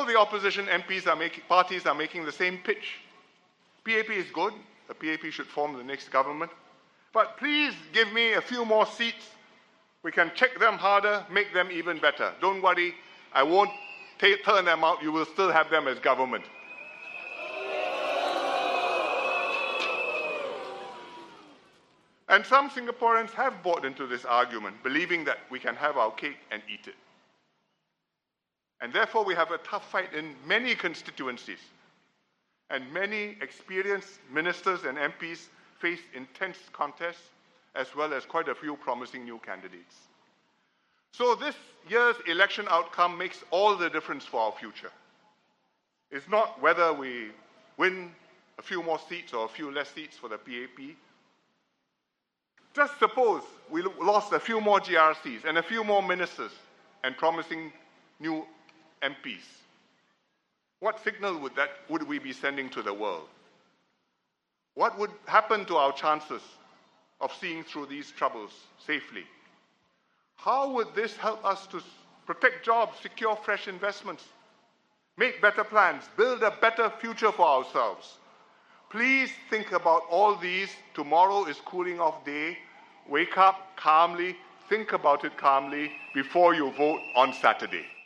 the opposition parties are making the same pitch. PAP is good. The PAP should form the next government. But please give me a few more seats. We can check them harder, make them even better. Don't worry, I won't turn them out. You will still have them as government. And some Singaporeans have bought into this argument, believing that we can have our cake and eat it. And therefore, we have a tough fight in many constituencies. And many experienced ministers and MPs face intense contests, as well as quite a few promising new candidates. So this year's election outcome makes all the difference for our future. It's not whether we win a few more seats or a few less seats for the PAP. Just suppose we lost a few more GRCs and a few more ministers and promising new MPs. What signal would we be sending to the world? What would happen to our chances of seeing through these troubles safely? How would this help us to protect jobs, secure fresh investments, make better plans, build a better future for ourselves? Please think about all these. Tomorrow is cooling off day. Wake up calmly, think about it calmly before you vote on Saturday.